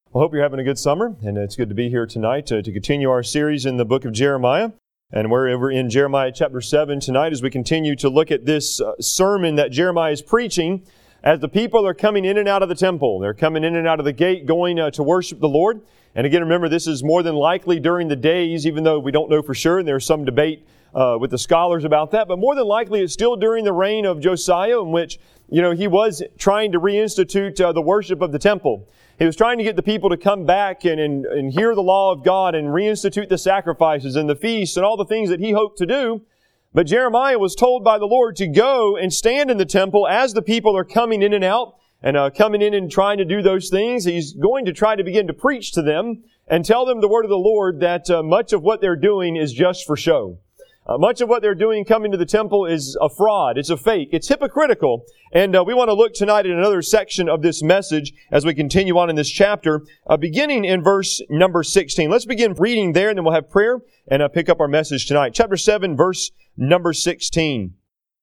Well, I hope you're having a good summer, and it's good to be here tonight to continue our series in the book of Jeremiah. And we're over in Jeremiah chapter 7 tonight as we continue to look at this sermon that Jeremiah is preaching as the people are coming in and out of the temple. They're coming in and out of the gate going to worship the Lord. And again, remember, this is more than likely during the days, even though we don't know for sure, and there's some debate with the scholars about that, but more than likely it's still during the reign of Josiah, in which, he was trying to reinstitute the worship of the temple. He was trying to get the people to come back and hear the law of God and reinstitute the sacrifices and the feasts and all the things that he hoped to do. But Jeremiah was told by the Lord to go and stand in the temple as the people are coming in and out and coming in and trying to do those things. He's going to try to begin to preach to them and tell them the word of the Lord that much of what they're doing is just for show. Much of what they're doing coming to the temple is a fraud. It's a fake. It's hypocritical. And we want to look tonight at another section of this message as we continue on in this chapter, beginning in verse number 16. Let's begin reading there, and then we'll have prayer and pick up our message tonight. Chapter 7, verse number 16.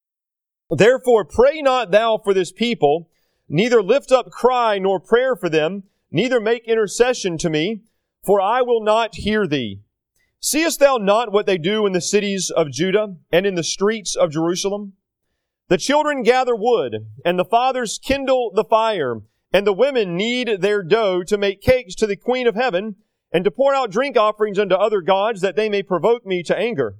Therefore pray not thou for this people, neither lift up cry nor prayer for them, neither make intercession to me, for I will not hear thee. Seest thou not what they do in the cities of Judah and in the streets of Jerusalem? The children gather wood, and the fathers kindle the fire, and the women knead their dough to make cakes to the Queen of Heaven, and to pour out drink offerings unto other gods, that they may provoke me to anger.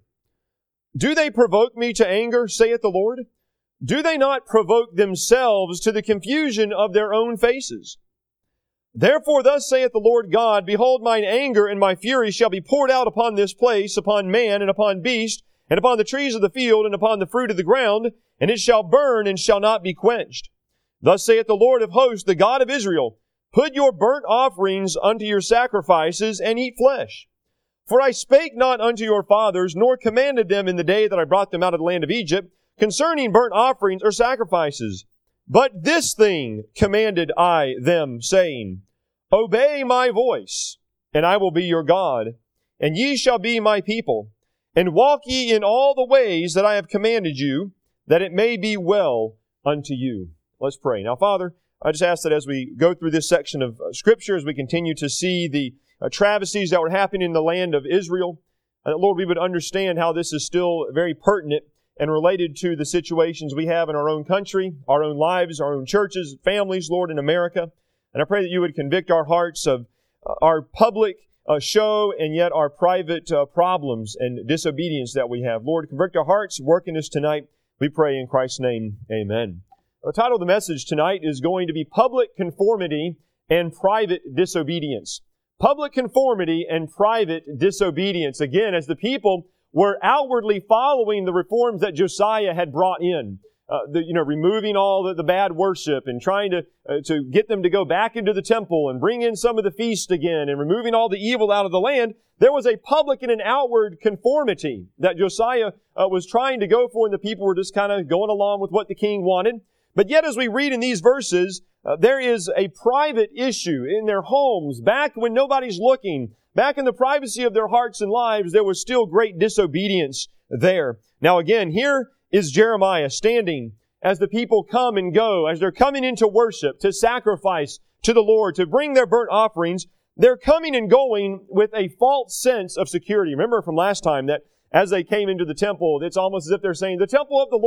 Do they provoke me to anger, saith the Lord? Do they not provoke themselves to the confusion of their own faces? Therefore thus saith the Lord God, Behold, mine anger and my fury shall be poured out upon this place, upon man and upon beast, and upon the trees of the field, and upon the fruit of the ground, and it shall burn and shall not be quenched. Thus saith the Lord of hosts, the God of Israel, Put your burnt offerings unto your sacrifices, and eat flesh. For I spake not unto your fathers, nor commanded them in the day that I brought them out of the land of Egypt, concerning burnt offerings or sacrifices. But this thing commanded I them, saying, Obey my voice, and I will be your God, and ye shall be my people, and walk ye in all the ways that I have commanded you, that it may be well unto you. Let's pray. Now, Father, I just ask that as we go through this section of Scripture, as we continue to see the travesties that were happening in the land of Israel, Lord, we would understand how this is still very pertinent and related to the situations we have in our own country, our own lives, our own churches, families, Lord, in America. And I pray that you would convict our hearts of our public show and yet our private problems and disobedience that we have. Lord, convict our hearts, work in us tonight. We pray in Christ's name, amen. The title of the message tonight is going to be Public Conformity and Private Disobedience. Public conformity and private disobedience. Again, as the people were outwardly following the reforms that Josiah had brought in. Removing all the bad worship and trying to get them to go back into the temple and bring in some of the feast again and removing all the evil out of the land. There was a public and an outward conformity that Josiah was trying to go for, and the people were just kind of going along with what the king wanted. But yet, as we read in these verses, there is a private issue in their homes, back when nobody's looking, back in the privacy of their hearts and lives. There was still great disobedience there. Now again, here is Jeremiah standing as the people come and go, as they're coming into worship, to sacrifice to the Lord, to bring their burnt offerings. They're coming and going with a false sense of security. Remember from last time that as they came into the temple, it's almost as if they're saying, the temple of the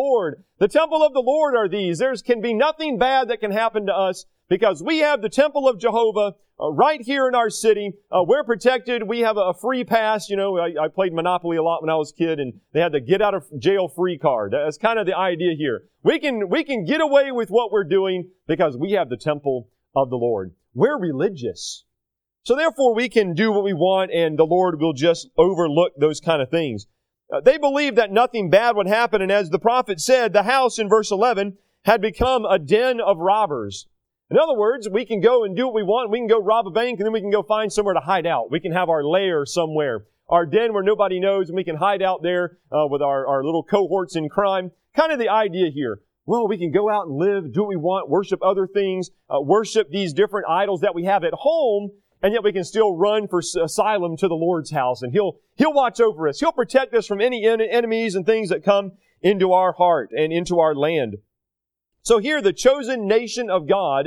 Lord are these. There can be nothing bad that can happen to us because we have the temple of Jehovah right here in our city. We're protected. We have a free pass. I played Monopoly a lot when I was a kid, and they had the get out of jail free card. That's kind of the idea here. We can get away with what we're doing because we have the temple of the Lord. We're religious. So therefore we can do what we want, and the Lord will just overlook those kind of things. They believed that nothing bad would happen, and as the prophet said, the house in verse 11 had become a den of robbers. In other words, we can go and do what we want. We can go rob a bank, and then we can go find somewhere to hide out. We can have our lair somewhere, our den where nobody knows, and we can hide out there with our little cohorts in crime. Kind of the idea here. Well, we can go out and live, do what we want, worship other things, worship these different idols that we have at home, and yet we can still run for asylum to the Lord's house, and He'll watch over us. He'll protect us from any enemies and things that come into our heart and into our land. So here, the chosen nation of God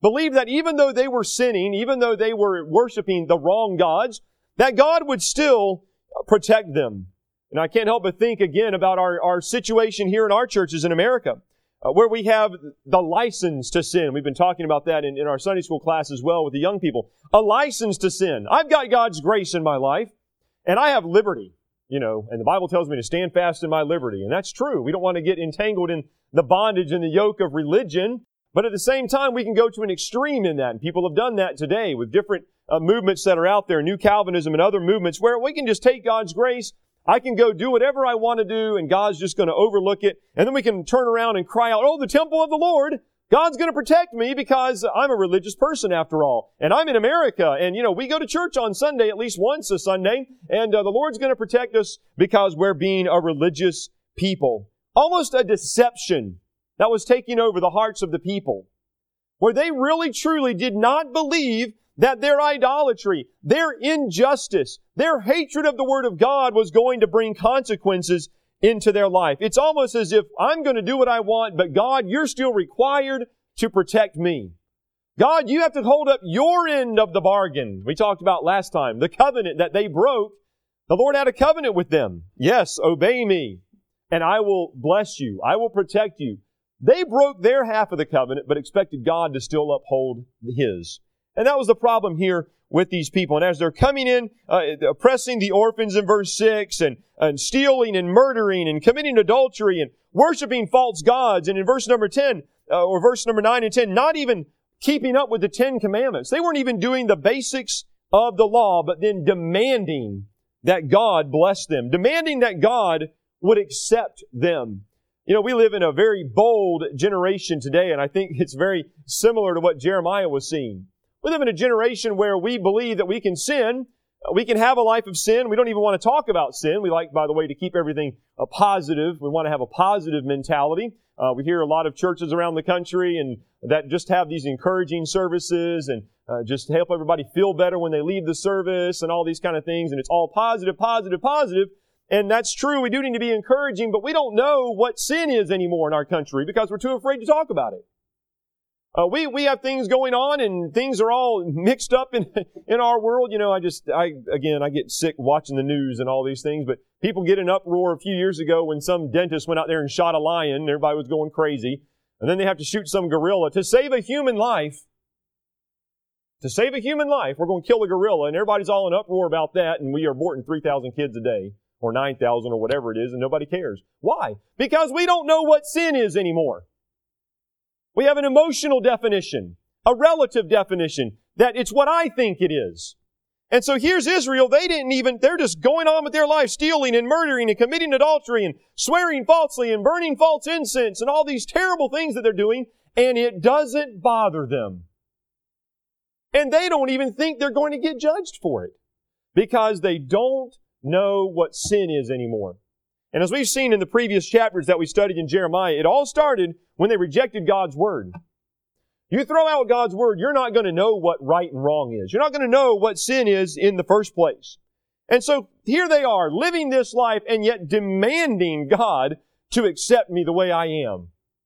believed that even though they were sinning, even though they were worshiping the wrong gods, that God would still protect them. And I can't help but think again about our situation here in our churches in America, where we have the license to sin. We've been talking about that in our Sunday school class as well with the young people. A license to sin. I've got God's grace in my life, and I have liberty, and the Bible tells me to stand fast in my liberty. And that's true. We don't want to get entangled in the bondage and the yoke of religion, but at the same time, we can go to an extreme in that. And people have done that today with different movements that are out there, New Calvinism and other movements, where we can just take God's grace. I can go do whatever I want to do, and God's just going to overlook it. And then we can turn around and cry out, "Oh, the temple of the Lord! God's going to protect me because I'm a religious person after all. And I'm in America, and we go to church on Sunday at least once a Sunday, and the Lord's going to protect us because we're being a religious people." Almost a deception that was taking over the hearts of the people, where they really truly did not believe that their idolatry, their injustice, their hatred of the Word of God was going to bring consequences into their life. It's almost as if I'm going to do what I want, but God, you're still required to protect me. God, you have to hold up your end of the bargain. We talked about last time, the covenant that they broke. The Lord had a covenant with them. Yes, obey me, and I will bless you. I will protect you. They broke their half of the covenant, but expected God to still uphold His. And that was the problem here with these people. And as they're coming in, oppressing the orphans in verse 6, and stealing and murdering and committing adultery and worshiping false gods, and in verse number 10, or verse number 9 and 10, not even keeping up with the 10 commandments. They weren't even doing the basics of the law, but then demanding that God bless them, demanding that God would accept them. We live in a very bold generation today, and I think it's very similar to what Jeremiah was seeing. We live in a generation where we believe that we can sin. We can have a life of sin. We don't even want to talk about sin. We like, by the way, to keep everything positive. We want to have a positive mentality. We hear a lot of churches around the country and that just have these encouraging services and just help everybody feel better when they leave the service and all these kind of things. And it's all positive, positive, positive. And that's true. We do need to be encouraging, but we don't know what sin is anymore in our country because we're too afraid to talk about it. We have things going on and things are all mixed up in our world. I get sick watching the news and all these things, but people get in uproar a few years ago when some dentist went out there and shot a lion and everybody was going crazy. And then they have to shoot some gorilla to save a human life. To save a human life, we're going to kill a gorilla, and everybody's all in uproar about that, and we are aborting 3,000 kids a day, or 9,000 or whatever it is, and nobody cares. Why? Because we don't know what sin is anymore. We have an emotional definition, a relative definition, that it's what I think it is. And so here's Israel, they're just going on with their life, stealing and murdering and committing adultery and swearing falsely and burning false incense and all these terrible things that they're doing, and it doesn't bother them. And they don't even think they're going to get judged for it because they don't know what sin is anymore. And as we've seen in the previous chapters that we studied in Jeremiah, it all started when they rejected God's Word. You throw out God's Word, you're not going to know what right and wrong is. You're not going to know what sin is in the first place. And so here they are, living this life and yet demanding God to accept me the way I am.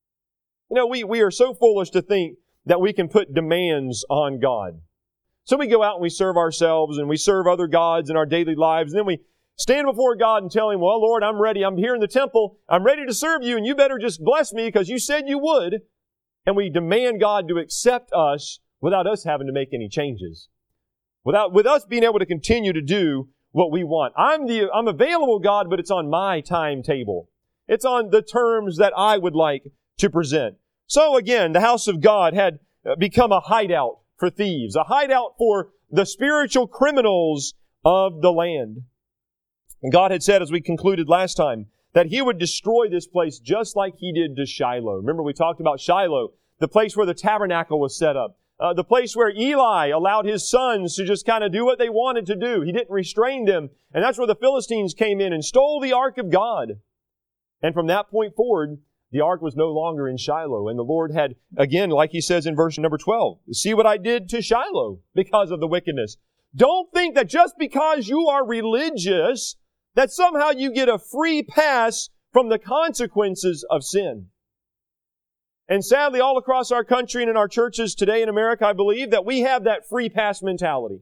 We are so foolish to think that we can put demands on God. So we go out and we serve ourselves and we serve other gods in our daily lives, and then we stand before God and tell Him, "Well, Lord, I'm ready. I'm here in the temple. I'm ready to serve you, and you better just bless me because you said you would." And we demand God to accept us without us having to make any changes. With us being able to continue to do what we want. I'm available, God, but it's on my timetable. It's on the terms that I would like to present. So again, the house of God had become a hideout for thieves, a hideout for the spiritual criminals of the land. And God had said, as we concluded last time, that He would destroy this place just like He did to Shiloh. Remember, we talked about Shiloh, the place where the tabernacle was set up, the place where Eli allowed his sons to just kind of do what they wanted to do. He didn't restrain them. And that's where the Philistines came in and stole the ark of God. And from that point forward, the ark was no longer in Shiloh. And the Lord had, again, like He says in verse number 12, "See what I did to Shiloh because of the wickedness." Don't think that just because you are religious, that somehow you get a free pass from the consequences of sin. And sadly, all across our country and in our churches today in America, I believe that we have that free pass mentality.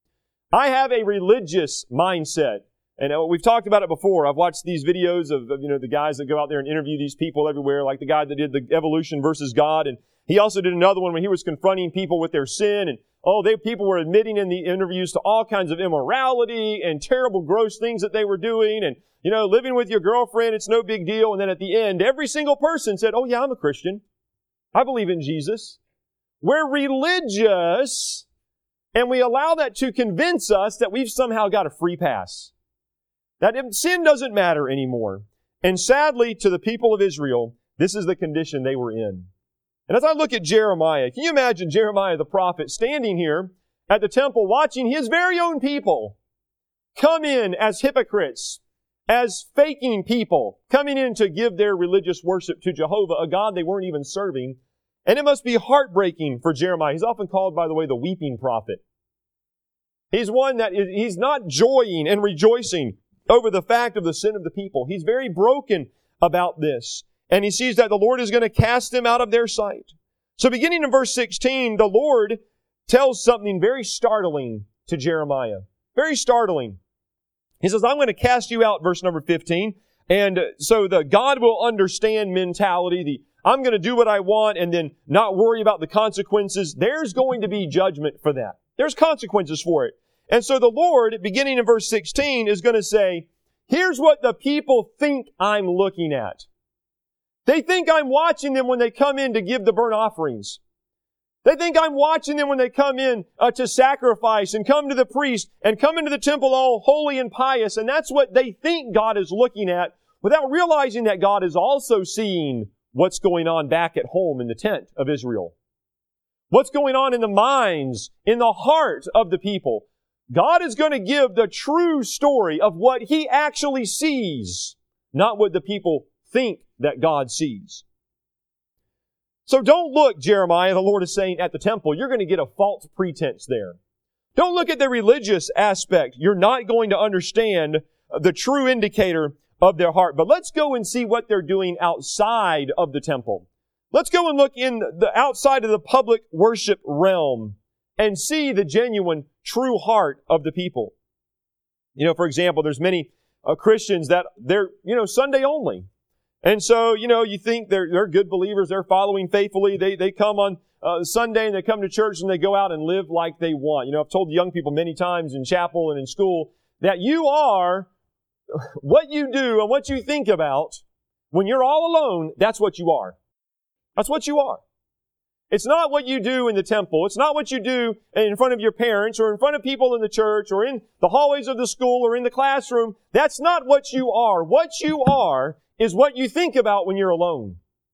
I have a religious mindset. And we've talked about it before. I've watched these videos of the guys that go out there and interview these people everywhere, like the guy that did the evolution versus God. And he also did another one when he was confronting people with their sin. And people were admitting in the interviews to all kinds of immorality and terrible, gross things that they were doing. And, living with your girlfriend, it's no big deal. And then at the end, every single person said, "Oh yeah, I'm a Christian. I believe in Jesus." We're religious, and we allow that to convince us that we've somehow got a free pass. That sin doesn't matter anymore. And sadly, to the people of Israel, this is the condition they were in. And as I look at Jeremiah, can you imagine Jeremiah the prophet standing here at the temple watching his very own people come in as hypocrites, as faking people, coming in to give their religious worship to Jehovah, a God they weren't even serving. And it must be heartbreaking for Jeremiah. He's often called, by the way, the weeping prophet. He's one that he's not joying and rejoicing over the fact of the sin of the people. He's very broken about this. And he sees that the Lord is going to cast them out of their sight. So beginning in verse 16, the Lord tells something very startling to Jeremiah. Very startling. He says, "I'm going to cast you out," verse number 15. And so the God will understand mentality, I'm going to do what I want and then not worry about the consequences. There's going to be judgment for that. There's consequences for it. And so the Lord, beginning in verse 16, is going to say, here's what the people think I'm looking at. They think I'm watching them when they come in to give the burnt offerings. They think I'm watching them when they come in to sacrifice and come to the priest and come into the temple all holy and pious. And that's what they think God is looking at without realizing that God is also seeing what's going on back at home in the tent of Israel. What's going on in the minds, in the heart of the people. God is going to give the true story of what He actually sees, not what the people think that God sees. So don't look, Jeremiah, the Lord is saying, at the temple. You're going to get a false pretense there. Don't look at the religious aspect. You're not going to understand the true indicator of their heart. But let's go and see what they're doing outside of the temple. Let's go and look in the outside of the public worship realm and see the genuine, true heart of the people. For example, there's many Christians that they're, Sunday only. And so, you think they're good believers, they're following faithfully, they come on Sunday and they come to church and they go out and live like they want. I've told the young people many times in chapel and in school that you are what you do and what you think about when you're all alone, that's what you are. That's what you are. It's not what you do in the temple. It's not what you do in front of your parents or in front of people in the church or in the hallways of the school or in the classroom. That's not what you are. What you are is what you think about when you're alone.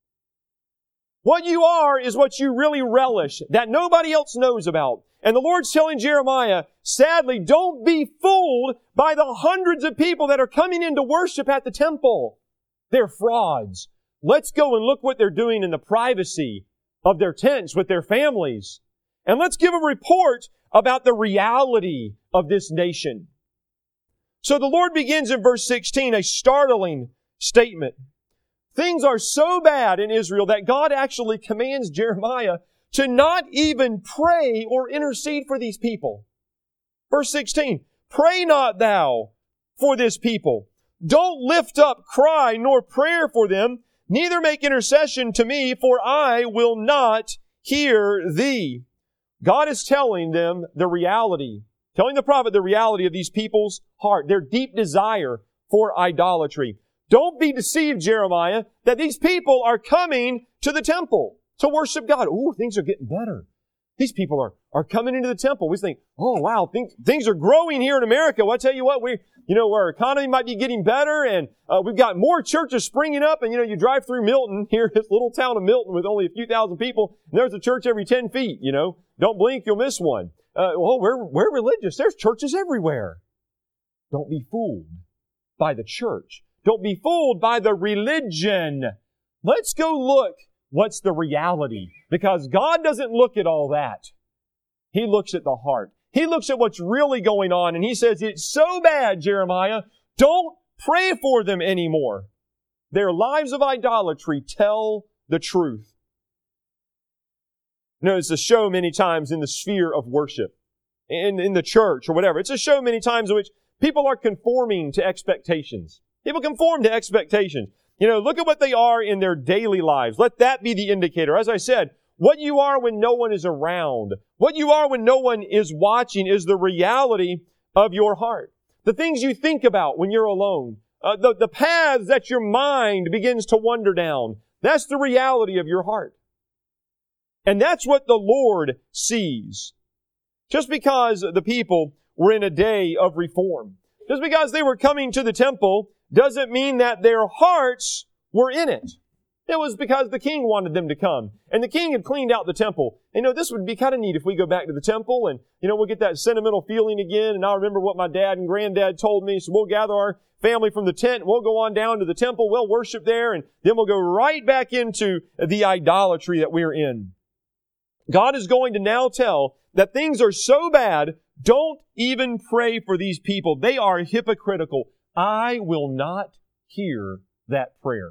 What you are is what you really relish, that nobody else knows about. And the Lord's telling Jeremiah, sadly, don't be fooled by the hundreds of people that are coming in to worship at the temple. They're frauds. Let's go and look what they're doing in the privacy of their tents with their families. And let's give a report about the reality of this nation. So the Lord begins in verse 16, a startling statement. Things are so bad in Israel that God actually commands Jeremiah to not even pray or intercede for these people. Verse 16, pray not thou for this people. Don't lift up cry nor prayer for them, neither make intercession to me, for I will not hear thee. God is telling them the reality, telling the prophet the reality of these people's heart, their deep desire for idolatry. Don't be deceived, Jeremiah, that these people are coming to the temple to worship God. Ooh, things are getting better. These people are coming into the temple. We think, oh wow, things are growing here in America. Well, I tell you what, our economy might be getting better and we've got more churches springing up. And you drive through Milton, here, this little town of Milton with only a few thousand people, and there's a church every 10 feet, Don't blink, you'll miss one. We're religious. There's churches everywhere. Don't be fooled by the church. Don't be fooled by the religion. Let's go look what's the reality. Because God doesn't look at all that. He looks at the heart. He looks at what's really going on and He says, it's so bad, Jeremiah, don't pray for them anymore. Their lives of idolatry tell the truth. It's a show many times in the sphere of worship, in the church or whatever. It's a show many times in which people are conforming to expectations. People conform to expectations. Look at what they are in their daily lives. Let that be the indicator. As I said, what you are when no one is around, what you are when no one is watching is the reality of your heart. The things you think about when you're alone, the paths that your mind begins to wander down, that's the reality of your heart. And that's what the Lord sees. Just because the people were in a day of reform, just because they were coming to the temple, doesn't mean that their hearts were in it. It was because the king wanted them to come. And the king had cleaned out the temple. This would be kind of neat if we go back to the temple and, we'll get that sentimental feeling again. And I'll remember what my dad and granddad told me. So we'll gather our family from the tent and we'll go on down to the temple. We'll worship there and then we'll go right back into the idolatry that we're in. God is going to now tell that things are so bad, don't even pray for these people. They are hypocritical. I will not hear that prayer.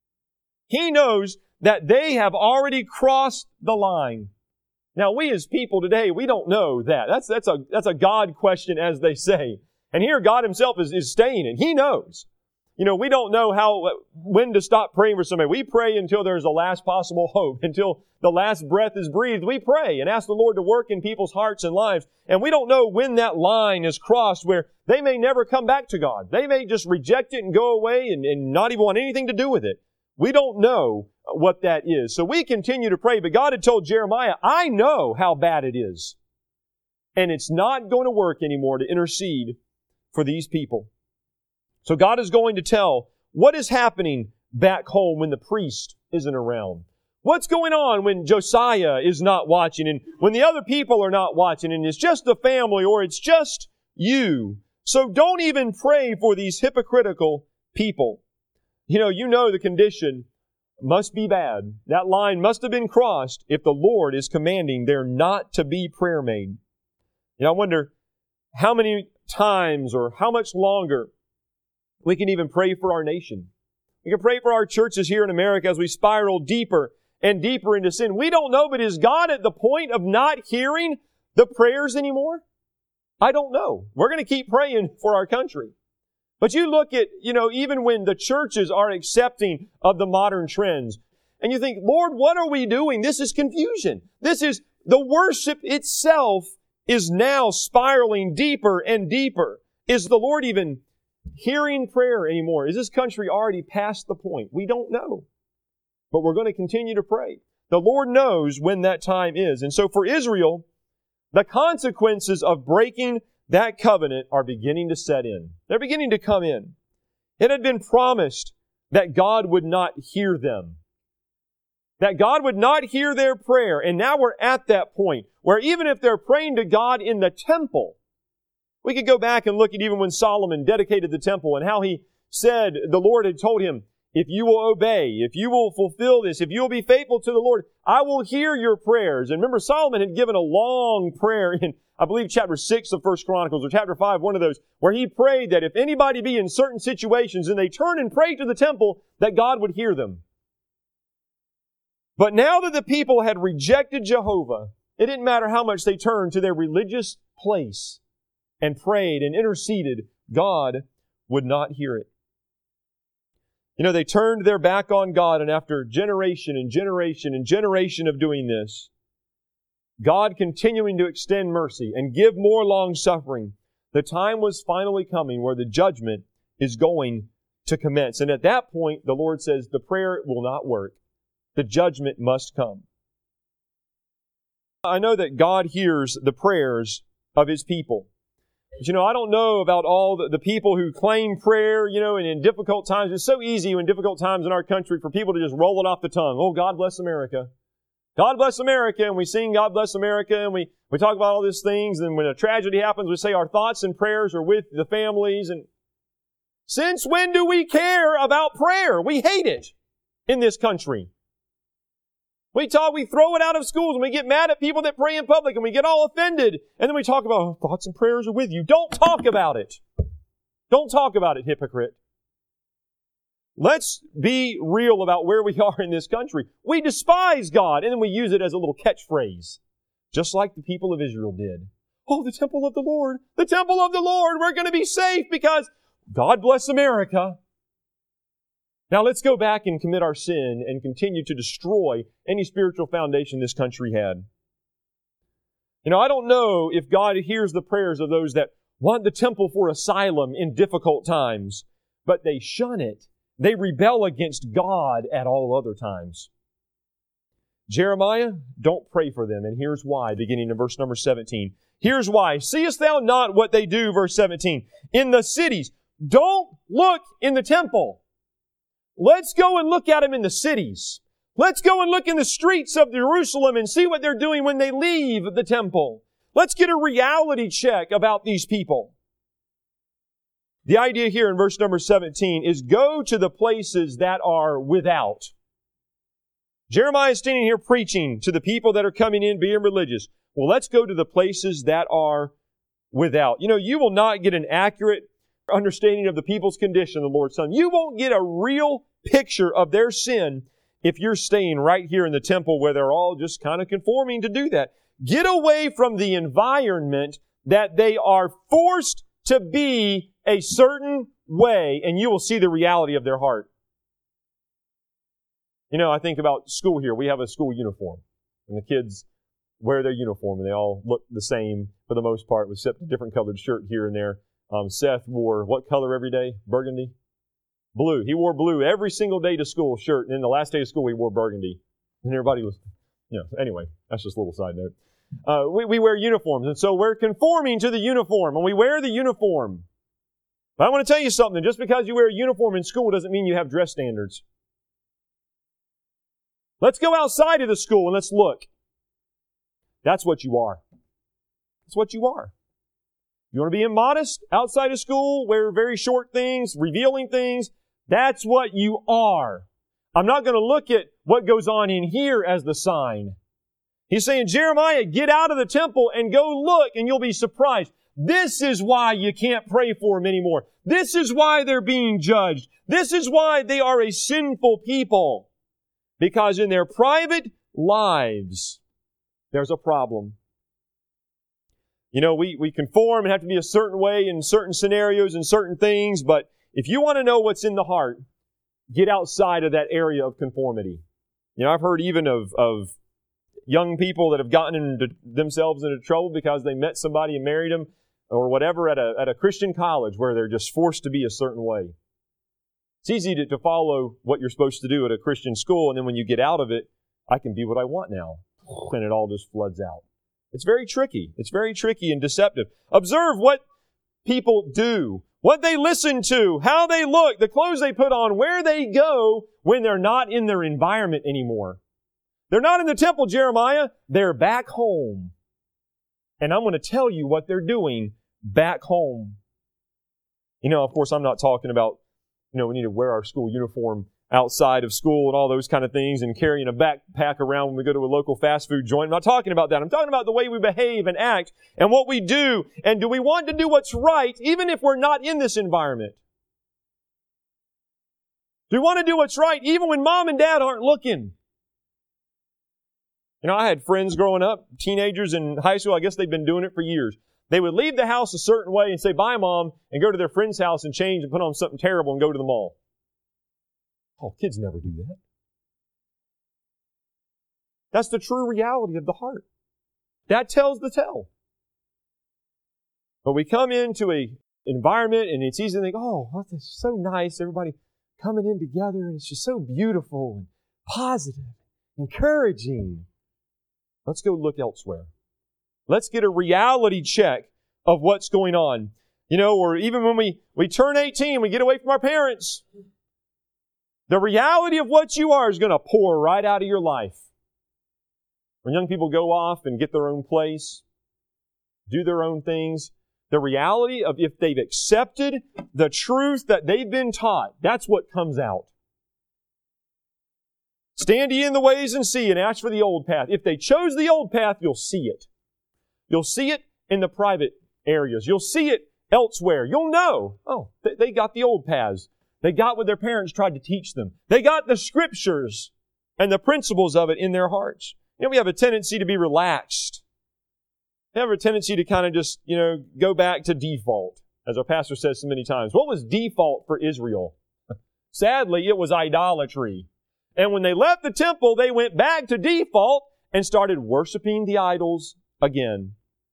He knows that they have already crossed the line. Now, we as people today, we don't know that. That's a God question, as they say. And here God Himself is saying it. He knows. We don't know when to stop praying for somebody. We pray until there's the last possible hope, until the last breath is breathed. We pray and ask the Lord to work in people's hearts and lives. And we don't know when that line is crossed where they may never come back to God. They may just reject it and go away and not even want anything to do with it. We don't know what that is. So we continue to pray. But God had told Jeremiah, I know how bad it is. And it's not going to work anymore to intercede for these people. So God is going to tell what is happening back home when the priest isn't around. What's going on when Josiah is not watching and when the other people are not watching and it's just the family or it's just you. So don't even pray for these hypocritical people. You know the condition must be bad. That line must have been crossed if the Lord is commanding there not to be prayer made. I wonder how many times or how much longer we can even pray for our nation. We can pray for our churches here in America as we spiral deeper and deeper into sin. We don't know, but is God at the point of not hearing the prayers anymore? I don't know. We're going to keep praying for our country. But you look at, even when the churches are accepting of the modern trends, and you think, Lord, what are we doing? This is confusion. This is, the worship itself is now spiraling deeper and deeper. Is the Lord even hearing prayer anymore? Is this country already past the point? We don't know. But we're going to continue to pray. The Lord knows when that time is. And so for Israel, the consequences of breaking that covenant are beginning to set in. They're beginning to come in. It had been promised that God would not hear them. That God would not hear their prayer. And now we're at that point where even if they're praying to God in the temple, we could go back and look at even when Solomon dedicated the temple and how he said, the Lord had told him, if you will obey, if you will fulfill this, if you will be faithful to the Lord, I will hear your prayers. And remember, Solomon had given a long prayer in, I believe, chapter 6 of 1 Chronicles or chapter 5, one of those, where he prayed that if anybody be in certain situations and they turn and pray to the temple, that God would hear them. But now that the people had rejected Jehovah, it didn't matter how much they turned to their religious place and prayed and interceded, God would not hear it. They turned their back on God, and after generation and generation and generation of doing this, God continuing to extend mercy and give more long suffering, the time was finally coming where the judgment is going to commence. And at that point, the Lord says, the prayer will not work. The judgment must come. I know that God hears the prayers of His people. But I don't know about all the people who claim prayer, and in difficult times. It's so easy in difficult times in our country for people to just roll it off the tongue. Oh, God bless America. God bless America. And we sing God bless America. And we talk about all these things. And when a tragedy happens, we say our thoughts and prayers are with the families. And since when do we care about prayer? We hate it in this country. We throw it out of schools and we get mad at people that pray in public and we get all offended. And then we talk about thoughts and prayers are with you. Don't talk about it. Don't talk about it, hypocrite. Let's be real about where we are in this country. We despise God, and then we use it as a little catchphrase, just like the people of Israel did. Oh, the temple of the Lord, the temple of the Lord, we're going to be safe because God bless America. Now let's go back and commit our sin and continue to destroy any spiritual foundation this country had. I don't know if God hears the prayers of those that want the temple for asylum in difficult times, but they shun it. They rebel against God at all other times. Jeremiah, don't pray for them, and here's why, beginning in verse number 17. Here's why. Seest thou not what they do, verse 17, in the cities? Don't look in the temple. Let's go and look at them in the cities. Let's go and look in the streets of Jerusalem and see what they're doing when they leave the temple. Let's get a reality check about these people. The idea here in verse number 17 is go to the places that are without. Jeremiah is standing here preaching to the people that are coming in being religious. Well, let's go to the places that are without. You will not get an accurate understanding of the people's condition, the Lord's Son. You won't get a real picture of their sin if you're staying right here in the temple where they're all just kind of conforming to do that. Get away from the environment that they are forced to be a certain way, and you will see the reality of their heart. I think about school here. We have a school uniform, and the kids wear their uniform, and they all look the same for the most part, except a different colored shirt here and there. Seth wore what color every day? Burgundy? Blue. He wore blue every single day to school shirt, and then the last day of school he wore burgundy. And everybody was, anyway, that's just a little side note. We wear uniforms, and so we're conforming to the uniform, and we wear the uniform. But I want to tell you something. Just because you wear a uniform in school doesn't mean you have dress standards. Let's go outside of the school and let's look. That's what you are. That's what you are. You want to be immodest outside of school, wear very short things, revealing things. That's what you are. I'm not going to look at what goes on in here as the sign. He's saying, Jeremiah, get out of the temple and go look, and you'll be surprised. This is why you can't pray for them anymore. This is why they're being judged. This is why they are a sinful people. Because in their private lives, there's a problem. We conform and have to be a certain way in certain scenarios and certain things, but if you want to know what's in the heart, get outside of that area of conformity. I've heard even of young people that have gotten themselves into trouble because they met somebody and married them or whatever at a Christian college where they're just forced to be a certain way. It's easy to follow what you're supposed to do at a Christian school, and then when you get out of it, I can be what I want now. And it all just floods out. It's very tricky. It's very tricky and deceptive. Observe what people do, what they listen to, how they look, the clothes they put on, where they go when they're not in their environment anymore. They're not in the temple, Jeremiah. They're back home. And I'm going to tell you what they're doing back home. Of course, I'm not talking about, we need to wear our school uniform outside of school and all those kind of things and carrying a backpack around when we go to a local fast food joint. I'm not talking about that. I'm talking about the way we behave and act and what we do. And do we want to do what's right even if we're not in this environment? Do we want to do what's right even when mom and dad aren't looking? I had friends growing up, teenagers in high school. I guess they've been doing it for years. They would leave the house a certain way and say, bye, Mom, and go to their friend's house and change and put on something terrible and go to the mall. Oh, kids never do that. That's the true reality of the heart. That tells the tale. But we come into an environment and it's easy to think, oh, this is so nice. Everybody coming in together and it's just so beautiful and positive, encouraging. Let's go look elsewhere. Let's get a reality check of what's going on. Or even when we turn 18, we get away from our parents. The reality of what you are is going to pour right out of your life. When young people go off and get their own place, do their own things, the reality of if they've accepted the truth that they've been taught, that's what comes out. Stand ye in the ways and see and ask for the old path. If they chose the old path, you'll see it. You'll see it in the private areas. You'll see it elsewhere. You'll know, oh, they got the old paths. They got what their parents tried to teach them. They got the Scriptures and the principles of it in their hearts. We have a tendency to be relaxed. We have a tendency to kind of just, go back to default, as our pastor says so many times. What was default for Israel? Sadly, it was idolatry. And when they left the temple, they went back to default and started worshiping the idols again.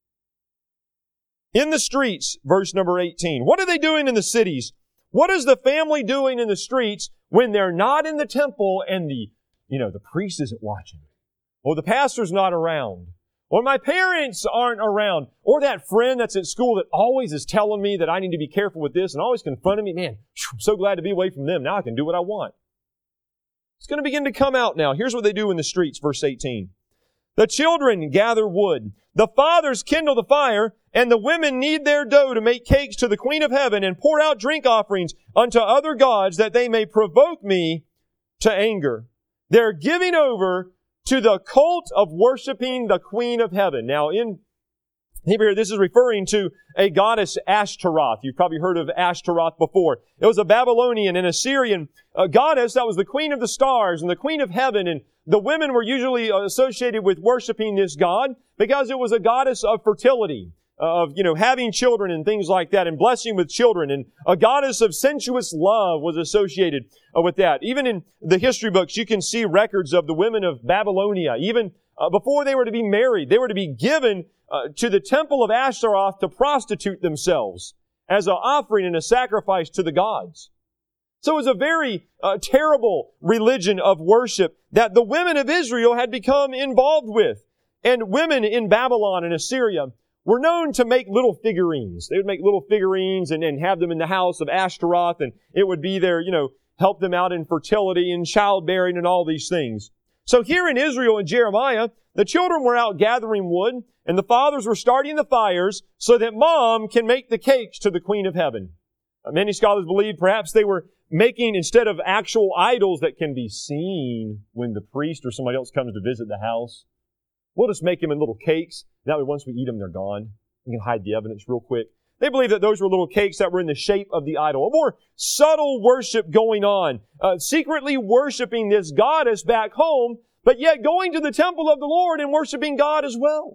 In the streets, verse number 18. What are they doing in the cities? What is the family doing in the streets when they're not in the temple and the priest isn't watching? Or the pastor's not around? Or my parents aren't around? Or that friend that's at school that always is telling me that I need to be careful with this and always confronting me? Man, I'm so glad to be away from them. Now I can do what I want. It's going to begin to come out now. Here's what they do in the streets, verse 18. The children gather wood. The fathers kindle the fire, and the women knead their dough to make cakes to the Queen of Heaven and pour out drink offerings unto other gods that they may provoke me to anger. They're giving over to the cult of worshiping the Queen of Heaven. Now, in Hebrew, this is referring to a goddess Ashtaroth. You've probably heard of Ashtaroth before. It was a Babylonian and Assyrian goddess that was the queen of the stars and the queen of heaven. And the women were usually associated with worshiping this god because it was a goddess of fertility, of, having children and things like that, and blessing with children. And a goddess of sensuous love was associated with that. Even in the history books, you can see records of the women of Babylonia. Even before they were to be married, they were to be given to the temple of Ashtaroth to prostitute themselves as an offering and a sacrifice to the gods. So it was a very terrible religion of worship that the women of Israel had become involved with. And women in Babylon and Assyria were known to make little figurines. They would make little figurines and have them in the house of Ashtaroth, and it would be their, help them out in fertility and childbearing and all these things. So here in Israel in Jeremiah, the children were out gathering wood, and the fathers were starting the fires so that mom can make the cakes to the Queen of Heaven. Many scholars believe perhaps they were making, instead of actual idols that can be seen when the priest or somebody else comes to visit the house, we'll just make them in little cakes. That way once we eat them, they're gone. We can hide the evidence real quick. They believe that those were little cakes that were in the shape of the idol. A more subtle worship going on, secretly worshiping this goddess back home, but yet going to the temple of the Lord and worshiping God as well.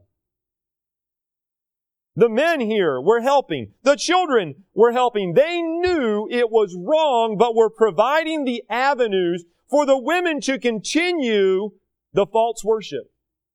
The men here were helping. The children were helping. They knew it was wrong, but were providing the avenues for the women to continue the false worship.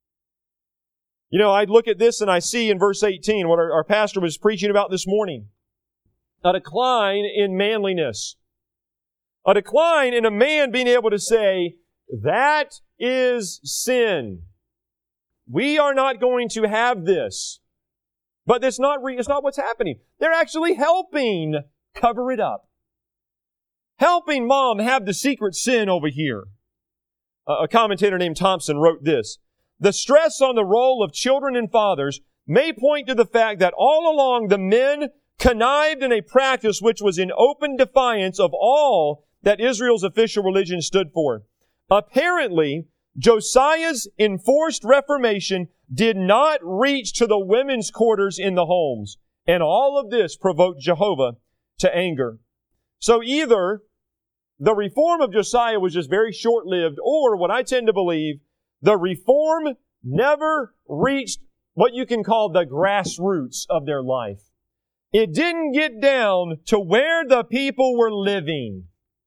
I look at this and I see in verse 18 what our pastor was preaching about this morning. A decline in manliness. A decline in a man being able to say, that is sin. We are not going to have this. But it's not what's happening. They're actually helping cover it up. Helping mom have the secret sin over here. A commentator named Thompson wrote this. The stress on the role of children and fathers may point to the fact that all along the men connived in a practice which was in open defiance of all that Israel's official religion stood for. Apparently, Josiah's enforced reformation did not reach to the women's quarters in the homes. And all of this provoked Jehovah to anger. So either the reform of Josiah was just very short-lived, or what I tend to believe, the reform never reached what you can call the grassroots of their life. It didn't get down to where the people were living.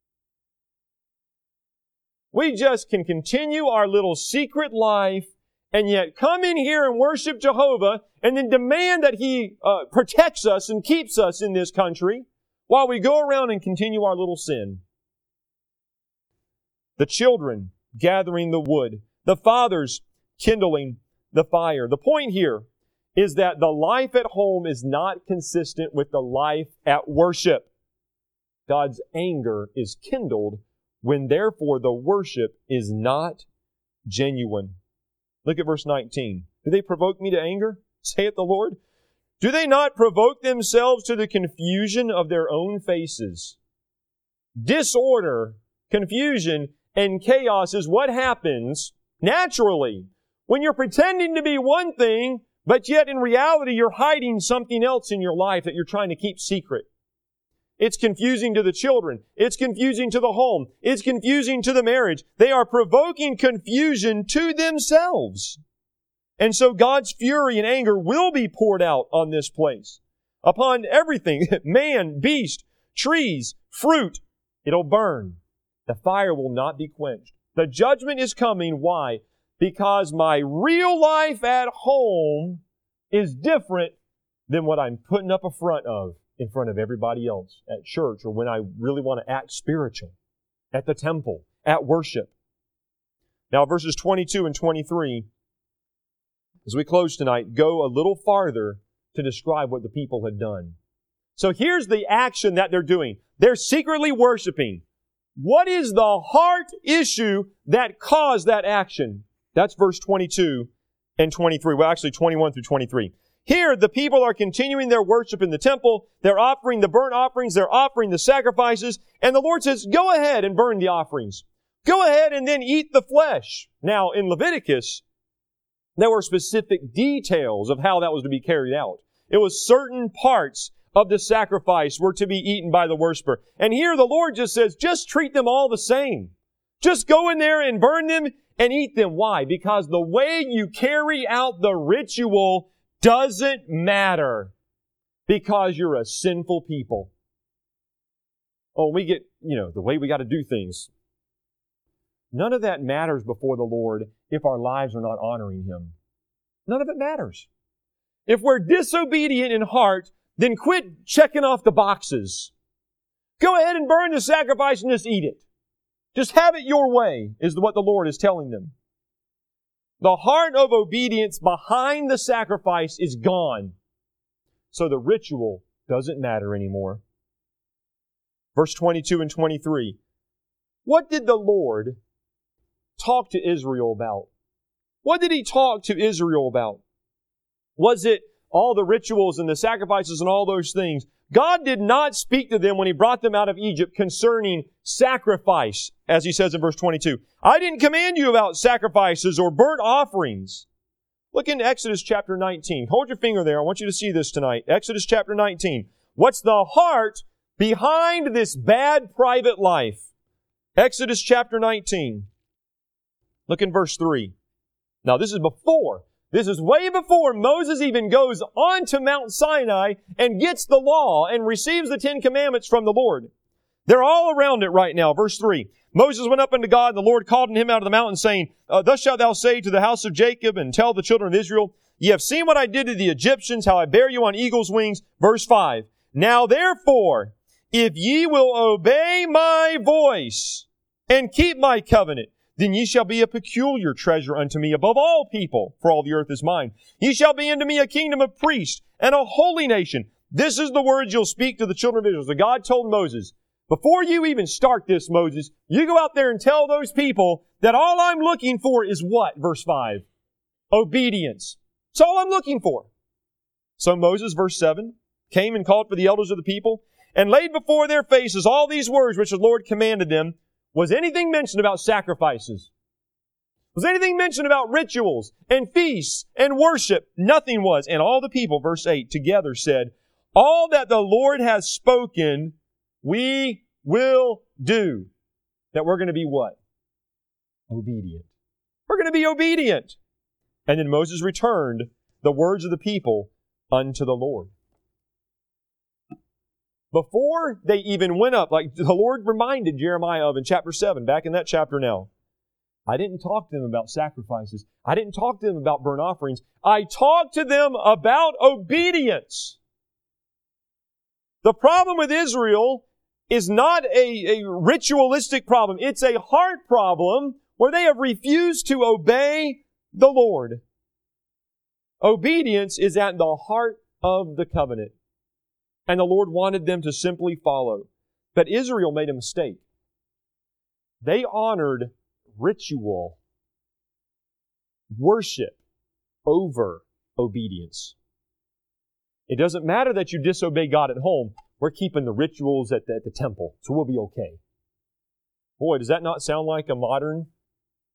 We just can continue our little secret life and yet come in here and worship Jehovah and then demand that He protects us and keeps us in this country while we go around and continue our little sin. The children gathering the wood. The fathers kindling the fire. The point here is that the life at home is not consistent with the life at worship. God's anger is kindled when therefore the worship is not genuine. Look at verse 19. Do they provoke me to anger? Saith the Lord. Do they not provoke themselves to the confusion of their own faces? Disorder, confusion, and chaos is what happens naturally when you're pretending to be one thing, but yet in reality you're hiding something else in your life that you're trying to keep secret. It's confusing to the children. It's confusing to the home. It's confusing to the marriage. They are provoking confusion to themselves. And so God's fury and anger will be poured out on this place. Upon everything, man, beast, trees, fruit, it'll burn. The fire will not be quenched. The judgment is coming. Why? Because my real life at home is different than what I'm putting up in front of everybody else at church, or when I really want to act spiritual, at the temple, at worship. Now, verses 22 and 23, as we close tonight, go a little farther to describe what the people had done. So here's the action that they're doing. They're secretly worshiping. What is the heart issue that caused that action? That's verse 22 and 23. Well, actually 21 through 23. Here, the people are continuing their worship in the temple. They're offering the burnt offerings. They're offering the sacrifices. And the Lord says, go ahead and burn the offerings. Go ahead and then eat the flesh. Now, in Leviticus, there were specific details of how that was to be carried out. It was certain parts of the sacrifice were to be eaten by the worshiper. And here the Lord just says, just treat them all the same. Just go in there and burn them and eat them. Why? Because the way you carry out the ritual doesn't matter, because you're a sinful people. Oh, we get, the way we got to do things. None of that matters before the Lord if our lives are not honoring Him. None of it matters. If we're disobedient in heart, then quit checking off the boxes. Go ahead and burn the sacrifice and just eat it. Just have it your way, is what the Lord is telling them. The heart of obedience behind the sacrifice is gone. So the ritual doesn't matter anymore. Verse 22 and 23. What did the Lord talk to Israel about? What did He talk to Israel about? Was it all the rituals and the sacrifices and all those things? God did not speak to them when He brought them out of Egypt concerning sacrifice, as He says in verse 22. I didn't command you about sacrifices or burnt offerings. Look in Exodus chapter 19. Hold your finger there. I want you to see this tonight. Exodus chapter 19. What's the heart behind this bad private life? Exodus chapter 19. Look in verse 3. Now this is before. This is way before Moses even goes on to Mount Sinai and gets the law and receives the 10 Commandments from the Lord. They're all around it right now. Verse 3. Moses went up unto God, and the Lord called unto him out of the mountain, saying, Thus shalt thou say to the house of Jacob, and tell the children of Israel, Ye have seen what I did to the Egyptians, how I bare you on eagle's wings. Verse 5. Now therefore, if ye will obey my voice, and keep my covenant, then ye shall be a peculiar treasure unto me above all people, for all the earth is mine. Ye shall be unto me a kingdom of priests, and a holy nation. This is the words you'll speak to the children of Israel. So God told Moses, before you even start this, Moses, you go out there and tell those people that all I'm looking for is what? Verse 5. Obedience. That's all I'm looking for. So Moses, verse 7, came and called for the elders of the people, and laid before their faces all these words which the Lord commanded them. Was anything mentioned about sacrifices? Was anything mentioned about rituals and feasts and worship? Nothing was. And all the people, verse 8, together said, all that the Lord has spoken, we will do. That we're going to be what? Obedient. We're going to be obedient. And then Moses returned the words of the people unto the Lord. Before they even went up, like the Lord reminded Jeremiah of in chapter 7, back in that chapter now, I didn't talk to them about sacrifices. I didn't talk to them about burnt offerings. I talked to them about obedience. The problem with Israel is not a ritualistic problem. It's a heart problem where they have refused to obey the Lord. Obedience is at the heart of the covenant. And the Lord wanted them to simply follow. But Israel made a mistake. They honored ritual, worship, over obedience. It doesn't matter that you disobey God at home. We're keeping the rituals at the temple, so we'll be okay. Boy, does that not sound like a modern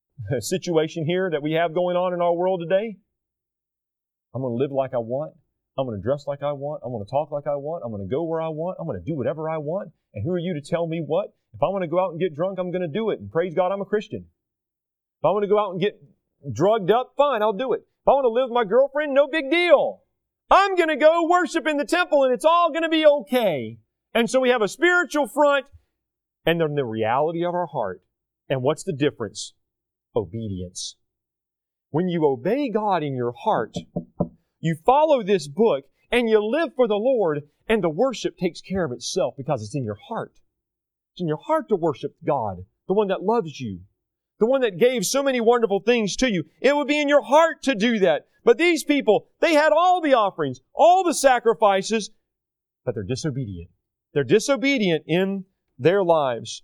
situation here that we have going on in our world today? I'm going to live like I want. I'm going to dress like I want. I'm going to talk like I want. I'm going to go where I want. I'm going to do whatever I want. And who are you to tell me what? If I want to go out and get drunk, I'm going to do it. And praise God, I'm a Christian. If I want to go out and get drugged up, fine, I'll do it. If I want to live with my girlfriend, no big deal. I'm going to go worship in the temple and it's all going to be okay. And so we have a spiritual front and then the reality of our heart. And what's the difference? Obedience. When you obey God in your heart, you follow this book and you live for the Lord, and the worship takes care of itself because it's in your heart. It's in your heart to worship God, the one that loves you, the one that gave so many wonderful things to you. It would be in your heart to do that. But these people, they had all the offerings, all the sacrifices, but they're disobedient. They're disobedient in their lives.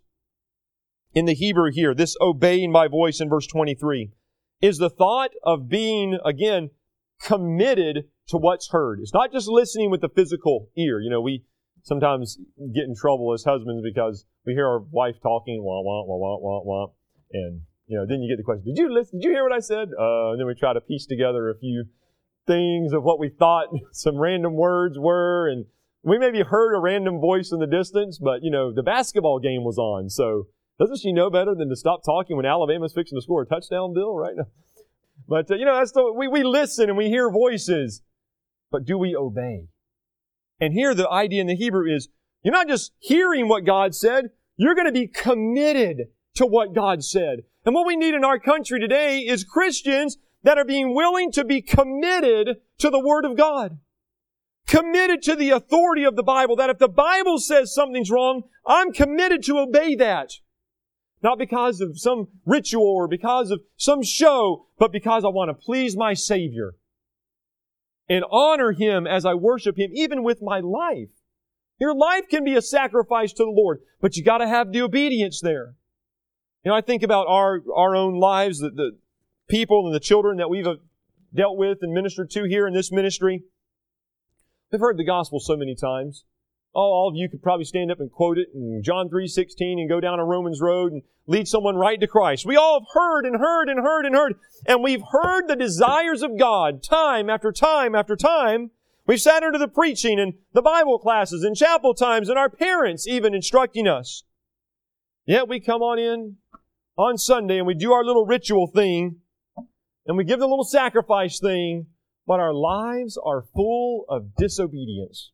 In the Hebrew here, this obeying my voice in verse 23 is the thought of being, again, committed to what's heard. It's not just listening with the physical ear. You know, we sometimes get in trouble as husbands because we hear our wife talking, wah, wah, wah, wah, wah, wah. And, you know, then you get the question, did you listen? Did you hear what I said? And then we try to piece together a few things of what we thought some random words were. And we maybe heard a random voice in the distance, but, you know, the basketball game was on. So doesn't she know better than to stop talking when Alabama's fixing to score a touchdown, Bill, right? But, you know, we listen and we hear voices, but do we obey? And here the idea in the Hebrew is, you're not just hearing what God said, you're going to be committed to what God said. And what we need in our country today is Christians that are being willing to be committed to the Word of God. Committed to the authority of the Bible, that if the Bible says something's wrong, I'm committed to obey that. Not because of some ritual or because of some show, but because I want to please my Savior and honor Him as I worship Him, even with my life. Your life can be a sacrifice to the Lord, but you got to have the obedience there. You know, I think about our own lives, the people and the children that we've dealt with and ministered to here in this ministry. We've heard the gospel so many times. All of you could probably stand up and quote it in John 3:16 and go down a Romans road and lead someone right to Christ. We all have heard and heard and heard and heard. And we've heard the desires of God time after time after time. We've sat under the preaching and the Bible classes and chapel times and our parents even instructing us. Yet we come on in on Sunday and we do our little ritual thing and we give the little sacrifice thing, but our lives are full of disobedience.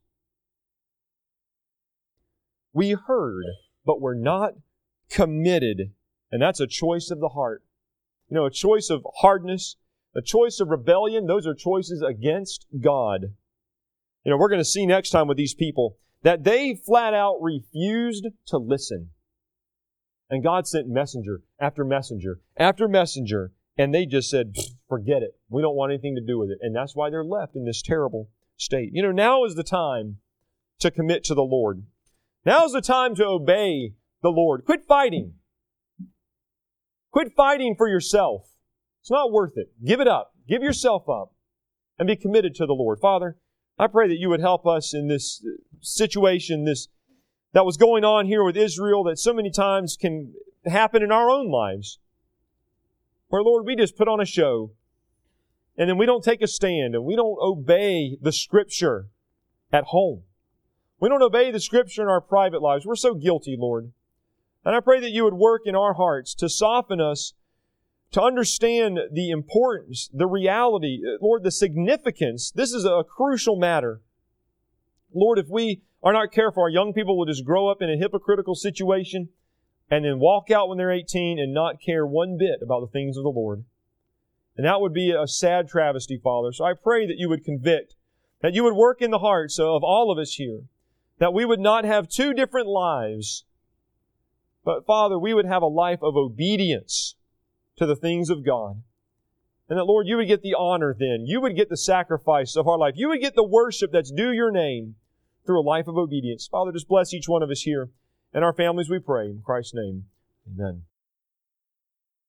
We heard, but we're not committed. And that's a choice of the heart. You know, a choice of hardness, a choice of rebellion. Those are choices against God. You know, we're going to see next time with these people that they flat out refused to listen. And God sent messenger after messenger after messenger. And they just said, forget it. We don't want anything to do with it. And that's why they're left in this terrible state. You know, now is the time to commit to the Lord. Now's the time to obey the Lord. Quit fighting. Quit fighting for yourself. It's not worth it. Give it up. Give yourself up and be committed to the Lord. Father, I pray that you would help us in this situation, that was going on here with Israel that so many times can happen in our own lives. Where, Lord, we just put on a show and then we don't take a stand and we don't obey the Scripture at home. We don't obey the Scripture in our private lives. We're so guilty, Lord. And I pray that you would work in our hearts to soften us, to understand the importance, the reality, Lord, the significance. This is a crucial matter. Lord, if we are not careful, our young people will just grow up in a hypocritical situation and then walk out when they're 18 and not care one bit about the things of the Lord. And that would be a sad travesty, Father. So I pray that you would convict, that you would work in the hearts of all of us here, that we would not have two different lives, but, Father, we would have a life of obedience to the things of God. And that, Lord, you would get the honor then. You would get the sacrifice of our life. You would get the worship that's due your name through a life of obedience. Father, just bless each one of us here and our families, we pray. In Christ's name, amen.